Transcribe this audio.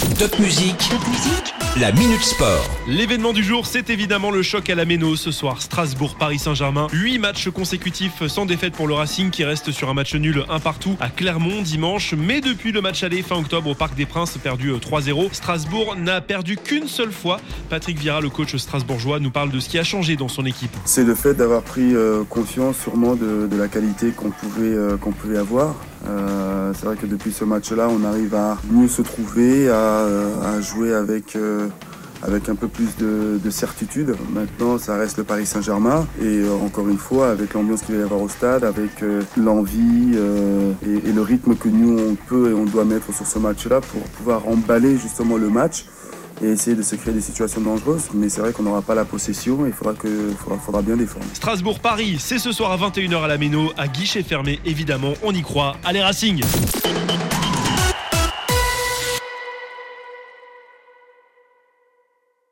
Top Musique, la Minute Sport. L'événement du jour, c'est évidemment le choc à la Méno ce soir. Strasbourg-Paris Saint-Germain. 8 matchs consécutifs sans défaite pour le Racing qui reste sur un match nul 1 partout à Clermont dimanche. Mais depuis le match aller fin octobre au Parc des Princes, perdu 3-0, Strasbourg n'a perdu qu'une seule fois. Patrick Vieira, le coach strasbourgeois, nous parle de ce qui a changé dans son équipe. C'est le fait d'avoir pris conscience sûrement de la qualité qu'on pouvait avoir. C'est vrai que depuis ce match-là, on arrive à mieux se trouver, à jouer avec un peu plus de certitude. Maintenant, ça reste le Paris Saint-Germain. Et encore une fois, avec l'ambiance qu'il va y avoir au stade, avec l'envie et le rythme que nous, on peut et on doit mettre sur ce match-là pour pouvoir emballer justement le match et essayer de se créer des situations dangereuses. Mais c'est vrai qu'on n'aura pas la possession et il faudra bien défendre. Strasbourg-Paris, c'est ce soir à 21h à la Méno, à guichet fermé évidemment, on y croit. Allez Racing!